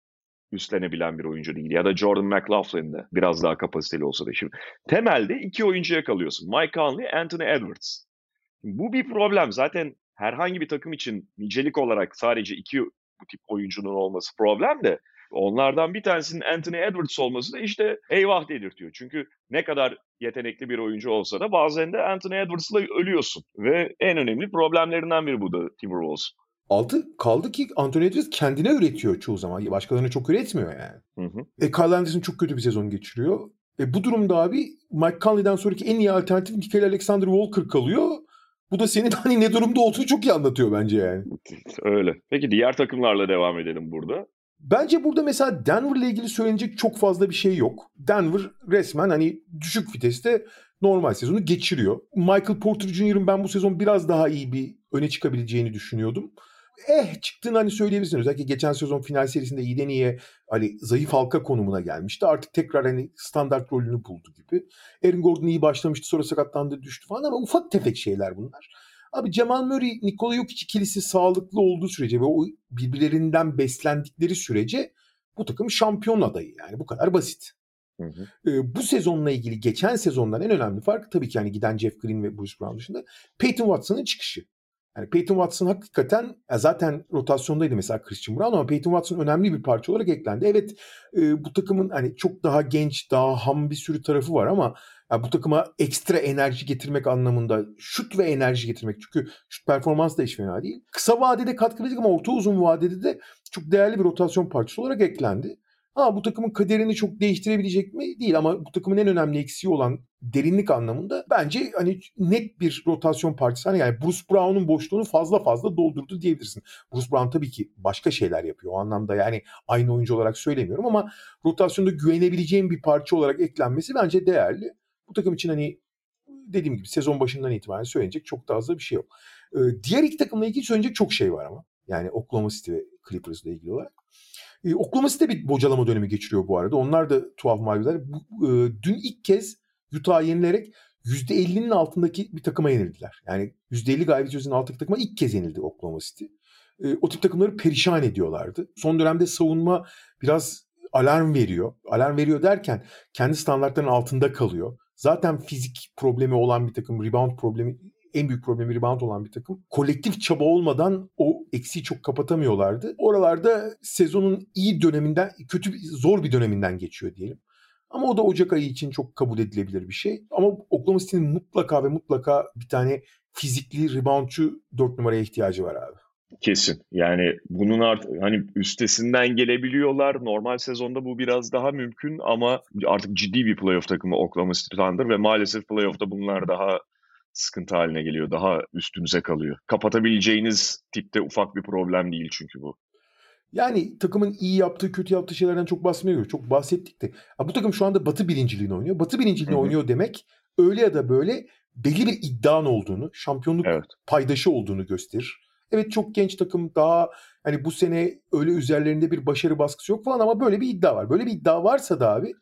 üstlenebilen bir oyuncu değil. Ya da Jordan McLaughlin de biraz daha kapasiteli olsa da. Şimdi temelde iki oyuncuya kalıyorsun. Mike Conley, Anthony Edwards. Bu bir problem. Zaten herhangi bir takım için nicelik olarak sadece iki bu tip oyuncunun olması problem de onlardan bir tanesinin Anthony Edwards olması da işte eyvah dedirtiyor. Çünkü ne kadar yetenekli bir oyuncu olsa da bazen de Anthony Edwards'la ölüyorsun. Ve en önemli problemlerinden biri bu da Timberwolves. Altı kaldı ki Anthony Edwards kendine üretiyor çoğu zaman. Başkalarına çok üretmiyor yani. Hı hı. E, Kyle Anderson çok kötü bir sezon geçiriyor. E, bu durumda abi Mike Conley'den sonraki en iyi alternatif Nickeil Alexander-Walker kalıyor. Bu da senin hani ne durumda olduğunu çok iyi anlatıyor bence yani. Öyle. Peki diğer takımlarla devam edelim burada. Bence burada mesela Denver'la ilgili söylenecek çok fazla bir şey yok. Denver resmen hani düşük viteste normal sezonu geçiriyor. Michael Porter Junior'ın ben bu sezon biraz daha iyi bir öne çıkabileceğini düşünüyordum. Eh çıktığını hani söyleyebilirsin. Özellikle geçen sezon final serisinde iyiden iyiye hani zayıf halka konumuna gelmişti. Artık tekrar hani standart rolünü buldu gibi. Aaron Gordon iyi başlamıştı, sonra sakatlandı, düştü falan ama ufak tefek şeyler bunlar. Abi Jamal Murray, Nikola Jokic ikilisi sağlıklı olduğu sürece ve o birbirlerinden beslendikleri sürece bu takım şampiyon adayı. Yani bu kadar basit. Hı hı. Ee, bu sezonla ilgili geçen sezondan en önemli fark tabii ki hani giden Jeff Green ve Bruce Brown dışında Peyton Watson'ın çıkışı. Yani Peyton Watson hakikaten zaten rotasyondaydı mesela Christian Brown ama Peyton Watson önemli bir parça olarak eklendi. Evet e, bu takımın hani çok daha genç, daha ham bir sürü tarafı var ama yani bu takıma ekstra enerji getirmek anlamında şut ve enerji getirmek. Çünkü şut performans da hiç fena değil. Kısa vadede katkı verecek ama orta uzun vadede de çok değerli bir rotasyon parçası olarak eklendi. Ha bu takımın kaderini çok değiştirebilecek mi? Değil ama bu takımın en önemli eksiği olan derinlik anlamında bence hani net bir rotasyon parçası. Hani yani Bruce Brown'un boşluğunu fazla fazla doldurdu diyebilirsin. Bruce Brown tabii ki başka şeyler yapıyor. O anlamda yani aynı oyuncu olarak söylemiyorum ama rotasyonda güvenebileceğim bir parça olarak eklenmesi bence değerli. Bu takım için hani dediğim gibi sezon başından itibaren söylenecek çok da fazla bir şey yok. Ee, diğer iki takımla ilgili söyleyecek çok şey var ama. Yani Oklahoma City ve Clippers'la ilgili olarak. Ee, Oklahoma City bir bocalama dönemi geçiriyor bu arada. Onlar da tuhaf mağlubiyetler. Bu, e, dün ilk kez Utah'ı yenilerek yüzde ellinin altındaki bir takıma yenildiler. Yani yüzde elli galibiyet yüzdesinin altındaki takıma ilk kez yenildi Oklahoma City. E, o tip takımları perişan ediyorlardı. Son dönemde savunma biraz alarm veriyor. Alarm veriyor derken kendi standartlarının altında kalıyor. Zaten fizik problemi olan bir takım, rebound problemi, en büyük problemi rebound olan bir takım. Kolektif çaba olmadan o eksiği çok kapatamıyorlardı. Oralarda sezonun iyi döneminden, kötü, zor bir döneminden geçiyor diyelim. Ama o da Ocak ayı için çok kabul edilebilir bir şey. Ama Oklahoma City'nin mutlaka ve mutlaka bir tane fizikli reboundçu dört numaraya ihtiyacı var abi. Kesin. Yani bunun artık hani üstesinden gelebiliyorlar. Normal sezonda bu biraz daha mümkün ama artık ciddi bir playoff takımı Oklahoma City Thunder ve maalesef playoff'ta bunlar daha sıkıntı haline geliyor. Daha üstünüze kalıyor. Kapatabileceğiniz tipte ufak bir problem değil çünkü bu. Yani takımın iyi yaptığı, kötü yaptığı şeylerden çok bahsetmiyoruz. Çok bahsettik de. Ha, bu takım şu anda Batı birinciliğini oynuyor. Batı birinciliğini Hı hı. oynuyor demek öyle ya da böyle belli bir iddian olduğunu, şampiyonluk Evet. paydaşı olduğunu gösterir. Evet çok genç takım, daha hani bu sene öyle üzerlerinde bir başarı baskısı yok falan ama böyle bir iddia var. Böyle bir iddia varsa da abi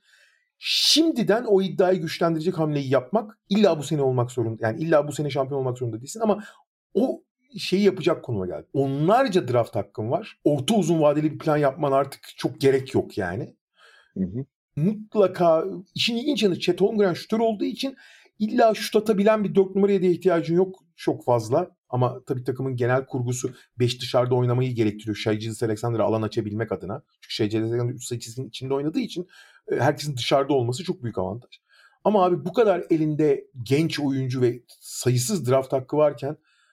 şimdiden o iddiayı güçlendirecek hamleyi yapmak illa bu sene olmak zorunda. Yani illa bu sene şampiyon olmak zorunda değilsin ama o şeyi yapacak konuma geldi. Onlarca draft hakkın var. Orta uzun vadeli bir plan yapman artık çok gerek yok yani. Hı hı. Mutlaka işin ilginç yanı Chet Holmgren şutör olduğu için illa şut atabilen bir dört numaraya da ihtiyacın yok çok fazla. Ama tabii takımın genel kurgusu beş dışarıda oynamayı gerektiriyor. Shai Gilgeous-Alexander'a alan açabilmek adına. Çünkü Shai Gilgeous-Alexander üç sayısının içinde oynadığı için herkesin dışarıda olması çok büyük avantaj. Ama abi bu kadar elinde genç oyuncu ve sayısız draft hakkı varken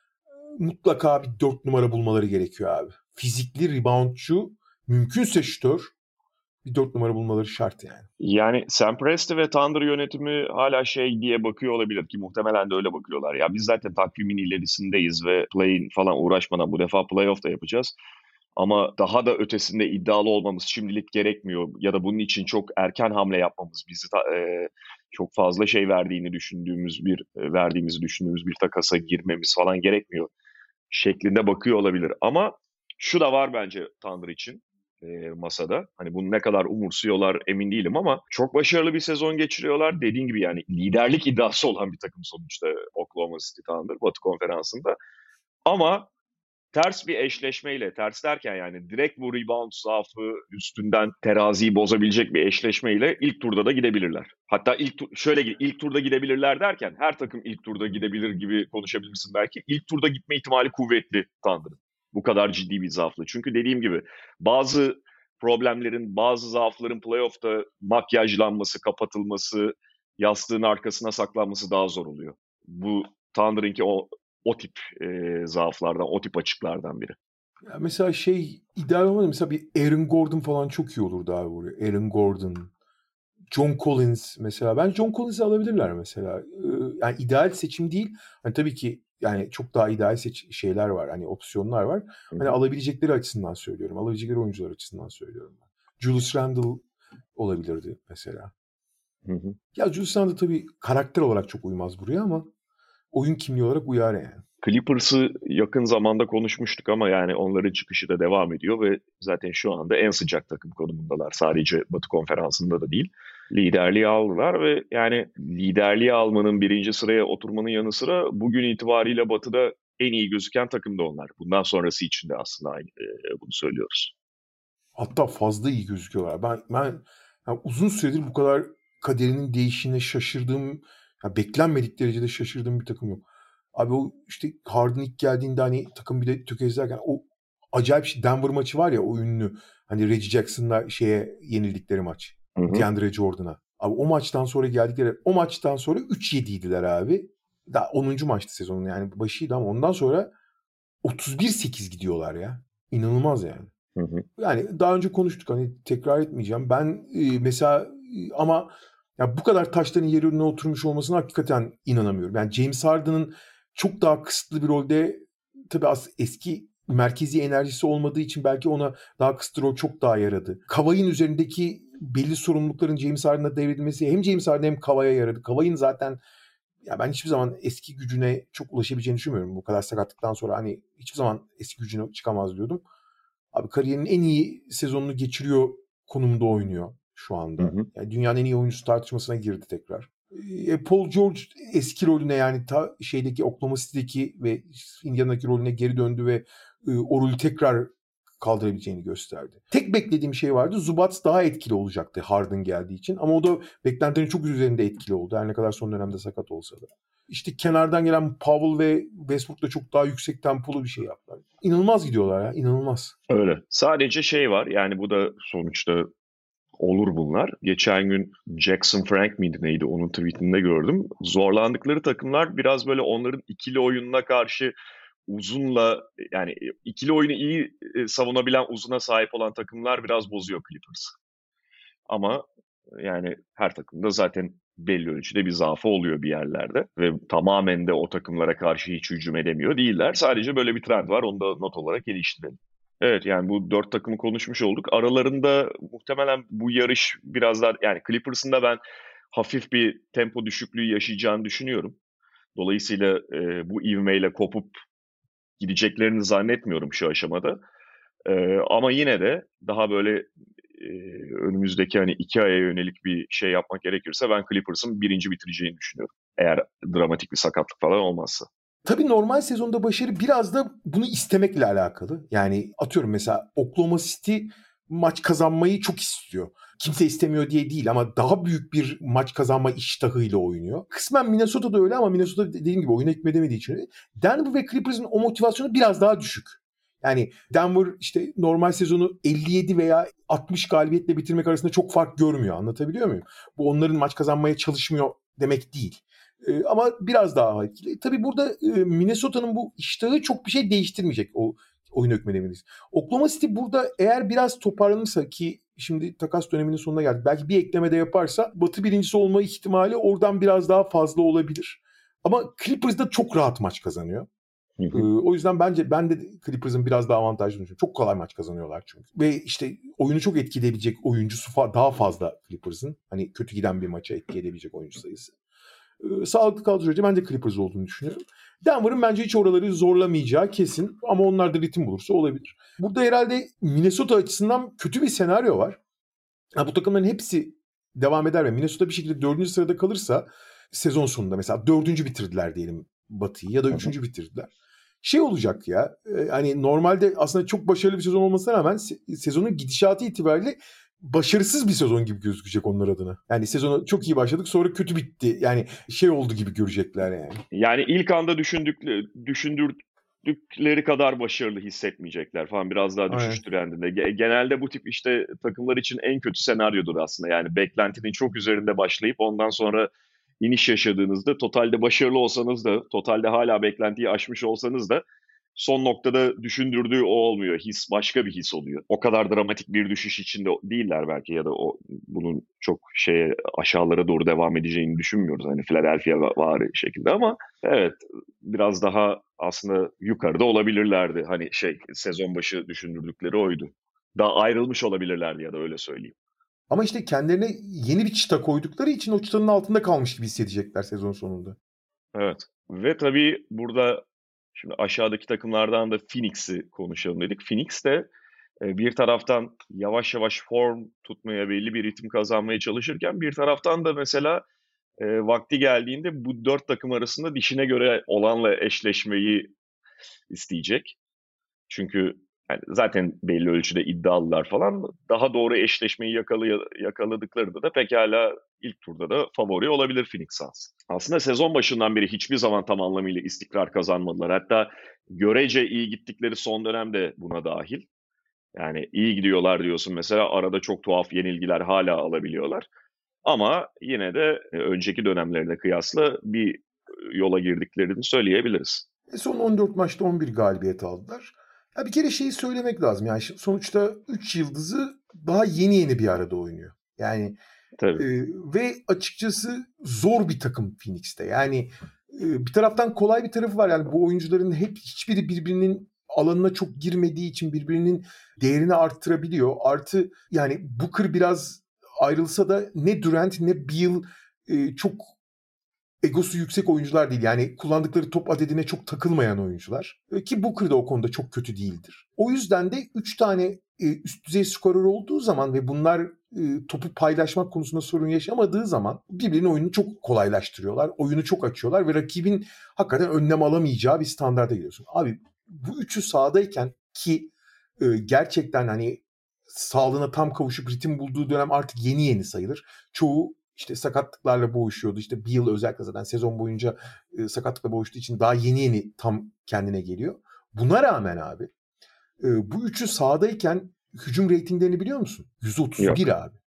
mutlaka bir dört numara bulmaları gerekiyor abi. Fizikli reboundçu, mümkünse şutör bir dört numara bulmaları şart yani. Yani Sam Presti ve Thunder yönetimi hala şey diye bakıyor olabilir ki muhtemelen de öyle bakıyorlar. Ya biz zaten takvimin ilerisindeyiz ve play-in falan uğraşmadan bu defa playoff da yapacağız. Ama daha da ötesinde iddialı olmamız şimdilik gerekmiyor ya da bunun için çok erken hamle yapmamız bizi ta, e, çok fazla şey verdiğini düşündüğümüz bir e, verdiğimizi düşündüğümüz bir takasa girmemiz falan gerekmiyor şeklinde bakıyor olabilir. Ama şu da var bence Thunder için e, masada. Hani bunu ne kadar umursuyorlar emin değilim ama çok başarılı bir sezon geçiriyorlar. Dediğin gibi yani liderlik iddiası olan bir takım sonuçta Oklahoma City Thunder Batı Konferansı'nda. Ama ters bir eşleşmeyle, ters derken yani direkt bu rebound zaafı üstünden teraziyi bozabilecek bir eşleşmeyle ilk turda da gidebilirler. Hatta ilk tu- şöyle ilk turda gidebilirler derken her takım ilk turda gidebilir gibi konuşabilirsin belki. İlk turda gitme ihtimali kuvvetli Thunder'ın. Bu kadar ciddi bir zaaflı. Çünkü dediğim gibi bazı problemlerin, bazı zaafların playoff'ta makyajlanması, kapatılması, yastığın arkasına saklanması daha zor oluyor. Bu Thunder'ınki o o tip e, zaaflardan, o tip açıklardan biri. Ya mesela şey ideal olmadı. Mesela bir Aaron Gordon falan çok iyi olurdu abi buraya. Aaron Gordon, John Collins mesela. Ben John Collins'i alabilirler mesela. Ee, yani ideal seçim değil. Hani tabii ki yani çok daha ideal seç şeyler var. Hani opsiyonlar var. Hı-hı. Hani alabilecekleri açısından söylüyorum. Alabilecekleri oyuncular açısından söylüyorum. Julius Randle olabilirdi mesela. Hı-hı. Ya Julius Randle tabii karakter olarak çok uymaz buraya ama oyun kimliği olarak uyar yani. Clippers'ı yakın zamanda konuşmuştuk ama yani onların çıkışı da devam ediyor ve zaten şu anda en sıcak takım konumundalar. Sadece Batı Konferansı'nda da değil. Liderliği aldılar ve yani liderliği almanın, birinci sıraya oturmanın yanı sıra bugün itibariyle Batı'da en iyi gözüken takım da onlar. Bundan sonrası için de aslında aynı e, bunu söylüyoruz. Hatta fazla iyi gözüküyorlar. Ben ben yani uzun süredir bu kadar kaderinin değişine şaşırdığım, ya beklenmedik derecede şaşırdığım bir takım yok. Abi o işte Harden ilk geldiğinde hani takım bir de tökezlerken o acayip şey Denver maçı var ya, o ünlü hani Reggie Jackson'la şeye yenildikleri maç. Hı hı. DeAndre Jordan'a. Abi o maçtan sonra geldikleri o maçtan sonra üç yediydiler abi. Daha onuncu maçtı sezonun yani başıydı ama ondan sonra otuz bir sekiz gidiyorlar ya. İnanılmaz yani. Hı hı. Yani daha önce konuştuk, hani tekrar etmeyeceğim. Ben e, mesela e, ama ya bu kadar taşların yerine oturmuş olmasına hakikaten inanamıyorum. Yani James Harden'ın çok daha kısıtlı bir rolde, tabii az eski merkezi enerjisi olmadığı için belki ona daha kısıtlı rol çok daha yaradı. Kawhi'nin üzerindeki belli sorumlulukların James Harden'a devredilmesi hem James Harden hem Kawhi'ye yaradı. Kawhi'nin zaten ya ben hiçbir zaman eski gücüne çok ulaşabileceğini düşünmüyorum. Bu kadar sakatlıktan sonra hani hiçbir zaman eski gücüne çıkamaz diyordum. Abi kariyerinin en iyi sezonunu geçiriyor konumda oynuyor şu anda. Hı hı. Yani dünyanın en iyi oyuncusu tartışmasına girdi tekrar. E, Paul George eski rolüne, yani ta şeydeki Oklahoma City'deki ve Indiana'daki rolüne geri döndü ve e, o rolü tekrar kaldırabileceğini gösterdi. Tek beklediğim şey vardı. Zubac daha etkili olacaktı Harden geldiği için. Ama o da beklentilerin çok üzerinde etkili oldu. Her ne kadar son dönemde sakat olsa da. İşte kenardan gelen Powell ve Westbrook da çok daha yüksek tempolu bir şey yaptılar. İnanılmaz gidiyorlar ya, inanılmaz. Öyle. Sadece şey var, yani bu da sonuçta olur bunlar. Geçen gün Jackson Frank miydi neydi, onun tweetinde gördüm. Zorlandıkları takımlar biraz böyle onların ikili oyununa karşı uzunla, yani ikili oyunu iyi savunabilen uzuna sahip olan takımlar biraz bozuyor Clippers. Ama yani her takımda zaten belli ölçüde bir zaafı oluyor bir yerlerde ve tamamen de o takımlara karşı hiç hücum edemiyor değiller. Sadece böyle bir trend var, onu da not olarak geliştirelim. Evet, yani bu dört takımı konuşmuş olduk. Aralarında muhtemelen bu yarış biraz daha, yani Clippers'ın da ben hafif bir tempo düşüklüğü yaşayacağını düşünüyorum. Dolayısıyla e, bu ivmeyle kopup gideceklerini zannetmiyorum şu aşamada. E, ama yine de daha böyle e, önümüzdeki hani iki aya yönelik bir şey yapmak gerekirse ben Clippers'ın birinci bitireceğini düşünüyorum. Eğer dramatik bir sakatlık falan olmazsa. Tabii normal sezonda başarı biraz da bunu istemekle alakalı. Yani atıyorum mesela Oklahoma City maç kazanmayı çok istiyor. Kimse istemiyor diye değil ama daha büyük bir maç kazanma iştahıyla oynuyor. Kısmen Minnesota'da öyle ama Minnesota dediğim gibi oyuna hükmedemediği için öyle. Denver ve Clippers'ın o motivasyonu biraz daha düşük. Yani Denver işte normal sezonu elli yedi veya altmış galibiyetle bitirmek arasında çok fark görmüyor. Anlatabiliyor muyum? Bu onların maç kazanmaya çalışmıyor demek değil. Ee, ama biraz daha etkili. Tabii burada e, Minnesota'nın bu iştahı çok bir şey değiştirmeyecek o oyun hükmedemeniz. Oklahoma City burada eğer biraz toparlanırsa, ki şimdi takas döneminin sonuna geldik, belki bir ekleme de yaparsa Batı birincisi olma ihtimali oradan biraz daha fazla olabilir. Ama Clippers da çok rahat maç kazanıyor. Hı hı. Ee, o yüzden bence ben de Clippers'ın biraz daha avantajlı düşünüyorum. Çok kolay maç kazanıyorlar çünkü. Ve işte oyunu çok etkileyebilecek oyuncusu fa- daha fazla Clippers'ın. Hani kötü giden bir maça etkileyebilecek oyuncu sayısı. Ee, sağlıklı kaldığı sürece ben de Clippers olduğunu düşünüyorum. Denver'ın bence hiç oraları zorlamayacağı kesin ama onlar da ritim bulursa olabilir. Burada herhalde Minnesota açısından kötü bir senaryo var. Ha, bu takımların hepsi devam eder ve Minnesota bir şekilde dördüncü sırada kalırsa sezon sonunda mesela dördüncü bitirdiler diyelim Batı'yı ya da üçüncü bitirdiler. şey olacak ya. E, hani normalde aslında çok başarılı bir sezon olmasına rağmen se- sezonun gidişatı itibariyle başarısız bir sezon gibi gözükecek onlar adına. Yani sezona çok iyi başladık, sonra kötü bitti. Yani şey oldu gibi görecekler yani. Yani ilk anda düşündükleri, düşündürdükleri kadar başarılı hissetmeyecekler falan, biraz daha düşüş trendinde. Genelde bu tip işte takımlar için en kötü senaryodur aslında. Yani beklentinin çok üzerinde başlayıp ondan sonra iniş yaşadığınızda, totalde başarılı olsanız da, totalde hala beklentiyi aşmış olsanız da son noktada düşündürdüğü o olmuyor. His başka bir his oluyor. O kadar dramatik bir düşüş içinde değiller belki, ya da o bunun çok şeye, aşağılara doğru devam edeceğini düşünmüyoruz. Hani Philadelphia vari şekilde, ama evet, biraz daha aslında yukarıda olabilirlerdi. Hani şey, sezon başı düşündürdükleri oydu. Daha ayrılmış olabilirlerdi, ya da öyle söyleyeyim. Ama işte kendilerine yeni bir çıta koydukları için o çıtanın altında kalmış gibi hissedecekler sezon sonunda. Evet. Ve tabii burada şimdi aşağıdaki takımlardan da Phoenix'i konuşalım dedik. Phoenix de bir taraftan yavaş yavaş form tutmaya, belli bir ritim kazanmaya çalışırken, bir taraftan da mesela e, vakti geldiğinde bu dört takım arasında dişine göre olanla eşleşmeyi isteyecek. Çünkü yani zaten belli ölçüde iddialılar falan, daha doğru eşleşmeyi yakalay- yakaladıklarında da pekala ilk turda da favori olabilir Phoenix Suns. Aslında sezon başından beri hiçbir zaman tam anlamıyla istikrar kazanmadılar. Hatta görece iyi gittikleri son dönemde buna dahil. Yani iyi gidiyorlar diyorsun mesela, arada çok tuhaf yenilgiler hala alabiliyorlar. Ama yine de önceki dönemlerine kıyasla bir yola girdiklerini söyleyebiliriz. E son on dört maçta on bir galibiyet aldılar. Ya bir kere şeyi söylemek lazım. Yani sonuçta üç yıldızı daha yeni yeni bir arada oynuyor. Yani Tabii. e, ve açıkçası zor bir takım Phoenix'te. Yani e, bir taraftan kolay bir tarafı var. Yani bu oyuncuların hep hiçbiri birbirinin alanına çok girmediği için birbirinin değerini arttırabiliyor. Artı yani Booker biraz ayrılsa da ne Durant ne Beal e, çok egosu yüksek oyuncular değil. Yani kullandıkları top adedine çok takılmayan oyuncular. Ki Booker da o konuda çok kötü değildir. O yüzden de üç tane üst düzey skorer olduğu zaman ve bunlar topu paylaşmak konusunda sorun yaşamadığı zaman birbirinin oyununu çok kolaylaştırıyorlar. Oyunu çok açıyorlar ve rakibin hakikaten önlem alamayacağı bir standarda geliyorsun. Abi bu üçü sahadayken ki gerçekten hani sağlığına tam kavuşup ritim bulduğu dönem artık yeni yeni sayılır. Çoğu İşte sakatlıklarla boğuşuyordu. İşte bir yıl özellikle zaten sezon boyunca e, sakatlıkla boğuştuğu için daha yeni yeni tam kendine geliyor. Buna rağmen abi e, bu üçü sahadayken hücum reytinglerini biliyor musun? yüz otuz bir Yok. Abi.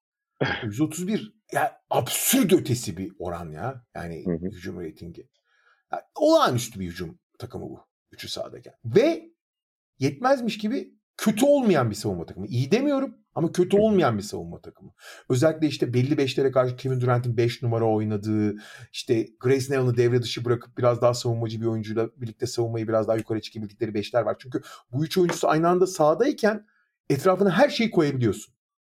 yüz otuz bir ya absürt ötesi bir oran ya. Yani hı hı. Hücum reytingi. Yani, olağanüstü bir hücum takımı bu. Üçü sahadayken. Ve yetmezmiş gibi kötü olmayan bir savunma takımı. İyi demiyorum ama kötü olmayan bir savunma takımı. Özellikle işte belli beşlere karşı Kevin Durant'in beş numara oynadığı, işte Grayson Allen'ı devre dışı bırakıp biraz daha savunmacı bir oyuncuyla birlikte savunmayı biraz daha yukarı çıkabildikleri beşler var. Çünkü bu üç oyuncusu aynı anda sahadayken etrafına her şeyi koyabiliyorsun.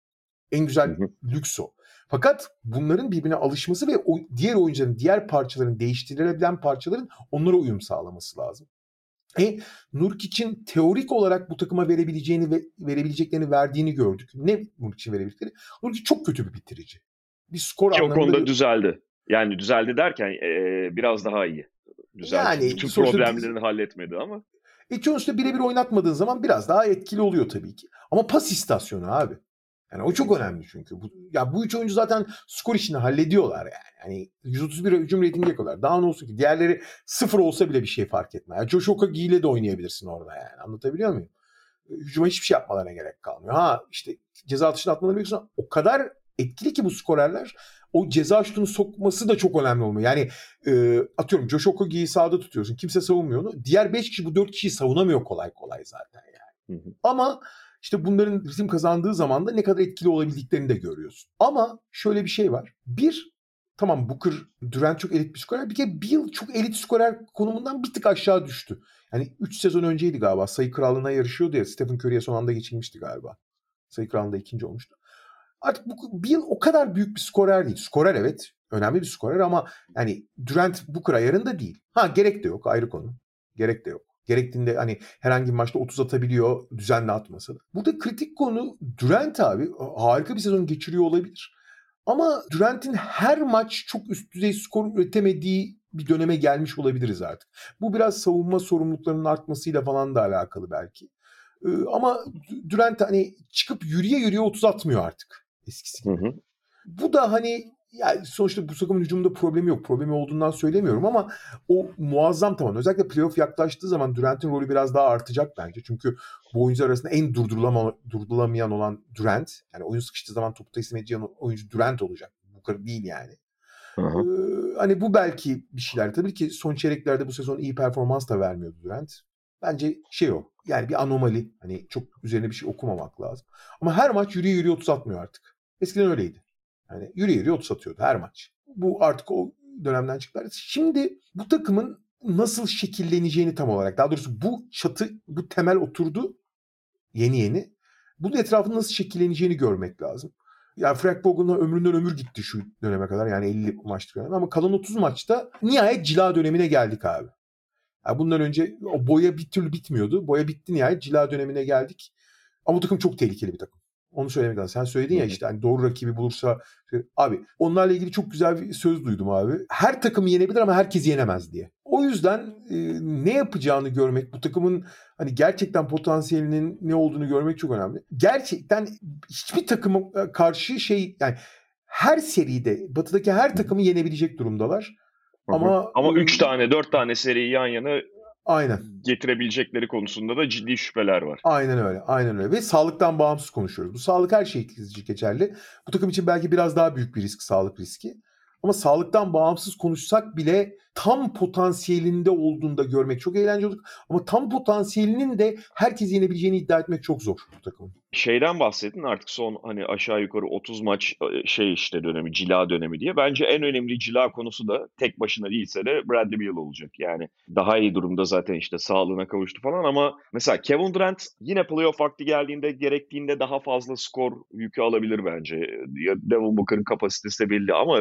En güzel lüks o. Fakat bunların birbirine alışması ve o diğer oyuncuların, diğer parçaların, değiştirilebilen parçaların onlara uyum sağlaması lazım. E, Nurkic'in teorik olarak bu takıma verebileceğini ve verebileceklerini verdiğini gördük. Ne Nurkic'in verebildikleri? Nurkic çok kötü bir bitirici. Bir skor Ki anlamında... o konuda bir... düzeldi. Yani düzeldi derken e, biraz daha iyi. Düzeldi. Yani, bütün problemlerini halletmedi ama. E sonuçta birebir oynatmadığın zaman biraz daha etkili oluyor tabii ki. Ama pas istasyonu abi. Yani o çok önemli çünkü. Bu, ya bu üç oyuncu zaten skor işini hallediyorlar yani. Yani yüz otuz bir hücum reytingi yakıyorlar. Daha ne olsun ki diğerleri sıfır olsa bile bir şey fark etmez. Yani Josh Okogie ile de oynayabilirsin orada yani. Anlatabiliyor muyum? Hücuma hiçbir şey yapmalarına gerek kalmıyor. Ha işte ceza atışını atmaları bekliyorsun. O kadar etkili ki bu skorerler. O ceza şutunu sokması da çok önemli olmuyor. Yani e, atıyorum Josh Okogie'yi sahada tutuyorsun. Kimse savunmuyor onu. Diğer beş kişi bu dört kişiyi savunamıyor kolay kolay zaten yani. Hı hı. Ama İşte bunların ritim kazandığı zaman da ne kadar etkili olabildiklerini de görüyorsun. Ama şöyle bir şey var. Bir, tamam Booker, Durant çok elit bir skorer. Bir kere Beal çok elit skorer konumundan bir tık aşağı düştü. Yani üç sezon önceydi galiba. Sayı krallığına yarışıyordu ya. Stephen Curry'e son anda geçilmişti galiba. Sayı krallığında ikinci olmuştu. Artık bu, Beal o kadar büyük bir skorer değil. Skorer evet. Önemli bir skorer ama yani Durant Booker ayarında değil. Ha gerek de yok. Ayrı konu. Gerek de yok. Gerektiğinde hani herhangi bir maçta otuz atabiliyor, düzenli atmasa da. Burada kritik konu Durant abi harika bir sezon geçiriyor olabilir. Ama Durant'in her maç çok üst düzey skor üretemediği bir döneme gelmiş olabiliriz artık. Bu biraz savunma sorumluluklarının artmasıyla falan da alakalı belki. Ee, ama Durant hani çıkıp yürüye yürüye otuz atmıyor artık eskisi gibi. Hı hı. Bu da hani yani sonuçta bu takımın hücumunda problemi yok. Problemi olduğundan söylemiyorum ama o muazzam tavan. Özellikle playoff yaklaştığı zaman Durant'in rolü biraz daha artacak bence. Çünkü bu oyuncular arasında en durdurulama, durdurulamayan olan Durant. Yani oyun sıkıştığı zaman topu teslim edeceğin oyuncu Durant olacak. Bu kadar değil yani. Ee, hani bu belki bir şeyler. Tabii ki son çeyreklerde bu sezon iyi performans da vermiyordu Durant. Bence şey o. Yani bir anomali. Hani çok üzerine bir şey okumamak lazım. Ama her maç yürüye yürüye otuz atmıyor artık. Eskiden öyleydi. Yani yürü yürü otuz atıyordu her maç. Bu artık o dönemden çıktılar. Şimdi bu takımın nasıl şekilleneceğini tam olarak, daha doğrusu bu çatı, bu temel oturdu yeni yeni. Bunun etrafında nasıl şekilleneceğini görmek lazım. Yani Frank Vogel'ın ömründen ömür gitti şu döneme kadar. Yani elli maçlık dönem. Ama kalan otuz maçta nihayet cila dönemine geldik abi. Yani bundan önce o boya bir türlü bitmiyordu. Boya bitti nihayet. Cila dönemine geldik. Ama bu takım çok tehlikeli bir takım. Onu söylemek lazım. Sen söyledin ya işte hani doğru rakibi bulursa. Abi onlarla ilgili çok güzel bir söz duydum abi. Her takımı yenebilir ama herkesi yenemez diye. O yüzden e, ne yapacağını görmek, bu takımın hani gerçekten potansiyelinin ne olduğunu görmek çok önemli. Gerçekten hiçbir takıma karşı şey yani her seride batıdaki her takımı yenebilecek durumdalar. Hı-hı. Ama ama üç tane dört tane seriyi yan yana aynen getirebilecekleri konusunda da ciddi şüpheler var. Aynen öyle. Aynen öyle. Ve sağlıktan bağımsız konuşuyoruz. Bu sağlık her şey için geçerli. Bu takım için belki biraz daha büyük bir risk, sağlık riski. Ama sağlıktan bağımsız konuşsak bile tam potansiyelinde olduğunda görmek çok eğlenceli olur. Ama tam potansiyelinin de herkes yenebileceğini iddia etmek çok zor bu takımın. Şeyden bahsettin artık son hani aşağı yukarı otuz maç şey işte dönemi, cila dönemi diye. Bence en önemli cila konusu da tek başına değilse de Bradley Beal olacak. Yani daha iyi durumda zaten işte sağlığına kavuştu falan ama mesela Kevin Durant yine playoff vakti geldiğinde gerektiğinde daha fazla skor yükü alabilir bence. Ya Devin Booker'ın kapasitesi de belli ama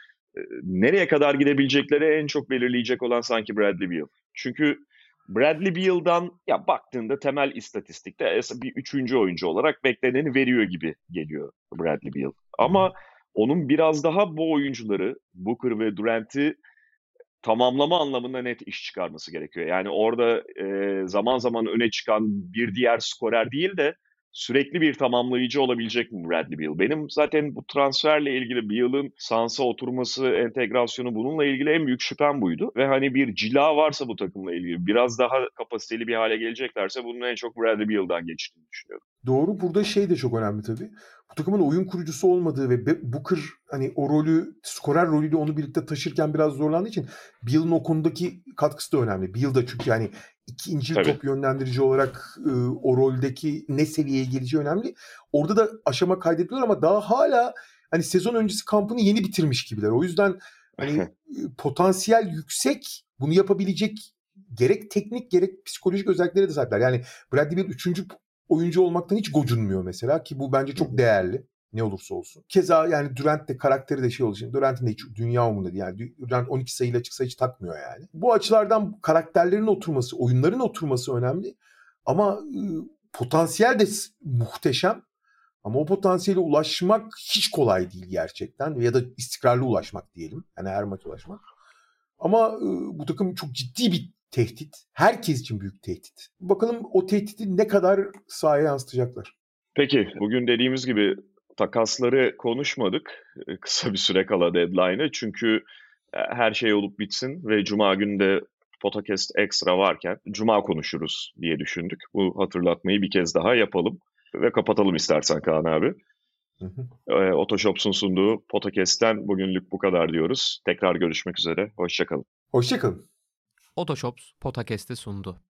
nereye kadar gidebilecekleri en çok belirleyecek olan sanki Bradley Beal. Çünkü Bradley Beal'dan ya baktığında temel istatistikte bir üçüncü oyuncu olarak bekleneni veriyor gibi geliyor Bradley Beal. Ama onun biraz daha bu oyuncuları Booker ve Durant'i tamamlama anlamında net iş çıkarması gerekiyor. Yani orada e, zaman zaman öne çıkan bir diğer skorer değil de sürekli bir tamamlayıcı olabilecek mi Bradley Beal? Benim zaten bu transferle ilgili Beal'ın Suns'a oturması, entegrasyonu bununla ilgili en büyük şüphem buydu. Ve hani bir cila varsa bu takımla ilgili biraz daha kapasiteli bir hale geleceklerse bunun en çok Bradley Beal'dan geçtiğini düşünüyorum. Doğru. Burada şey de çok önemli tabii. Bu takımın oyun kurucusu olmadığı ve Booker hani o rolü, skorer rolüyle onu birlikte taşırken biraz zorlandığı için Beal'ın o konudaki katkısı da önemli. Beal da çünkü yani ikinci tabii. top yönlendirici olarak e, o roldeki ne seviyeye geleceği önemli. Orada da aşama kaydediyorlar ama daha hala hani sezon öncesi kampını yeni bitirmiş gibiler. O yüzden hani potansiyel yüksek, bunu yapabilecek gerek teknik gerek psikolojik özelliklere de sahipler. Yani Bradley Beal üçüncü oyuncu olmaktan hiç gocunmuyor mesela ki bu bence çok değerli ne olursa olsun. Keza yani Durant de karakteri de şey olduğu Durant'in de hiç dünya umurunda değil. Yani Durant on iki sayıyla çıksa hiç takmıyor yani. Bu açılardan karakterlerin oturması, oyunların oturması önemli. Ama e, potansiyel de muhteşem. Ama o potansiyele ulaşmak hiç kolay değil gerçekten. Ya da istikrarlı ulaşmak diyelim. Yani her maç ulaşmak. Ama e, bu takım çok ciddi bir tehdit. Herkes için büyük tehdit. Bakalım o tehdidi ne kadar sahaya yansıtacaklar. Peki bugün dediğimiz gibi takasları konuşmadık kısa bir süre kala deadline'ı. Çünkü her şey olup bitsin ve Cuma günü de Podcast Extra varken Cuma konuşuruz diye düşündük. Bu hatırlatmayı bir kez daha yapalım ve kapatalım istersen Kaan abi. Hı hı. E, Otoshops'un sunduğu Podcast'ten bugünlük bu kadar diyoruz. Tekrar görüşmek üzere. Hoşça kalın. Hoşça kalın. Otoshops Podcast'i sundu.